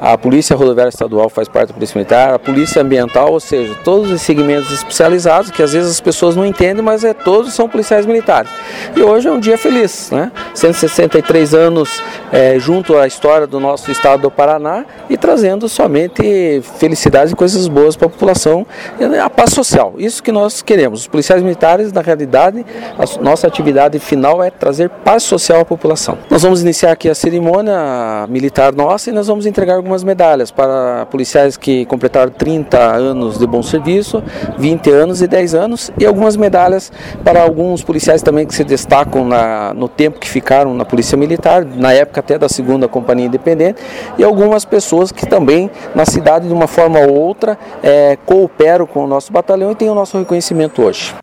a Polícia Rodoviária Estadual faz parte da Polícia Militar, a Polícia Ambiental, ou seja, todos os segmentos especializados, que às vezes as pessoas não entendem, mas todos são policiais militares. E hoje é um dia feliz, né? 163 anos junto à história do nosso estado do Paraná e trazendo somente felicidades e coisas boas para a população, a paz social. Isso que nós queremos. Os policiais militares, na realidade, a nossa atividade final é trazer paz social à população. Nós vamos iniciar aqui a cerimônia militar nossa e nós vamos entregar algumas medalhas para policiais que completaram 30 anos de bom serviço, 20 anos e 10 anos, e algumas medalhas para alguns policiais também que se destacam no tempo que ficaram na Polícia Militar, na época até da 2ª Companhia Independente, e algumas pessoas que também na cidade de uma forma ou outra cooperam com o nosso batalhão e têm o nosso reconhecimento hoje.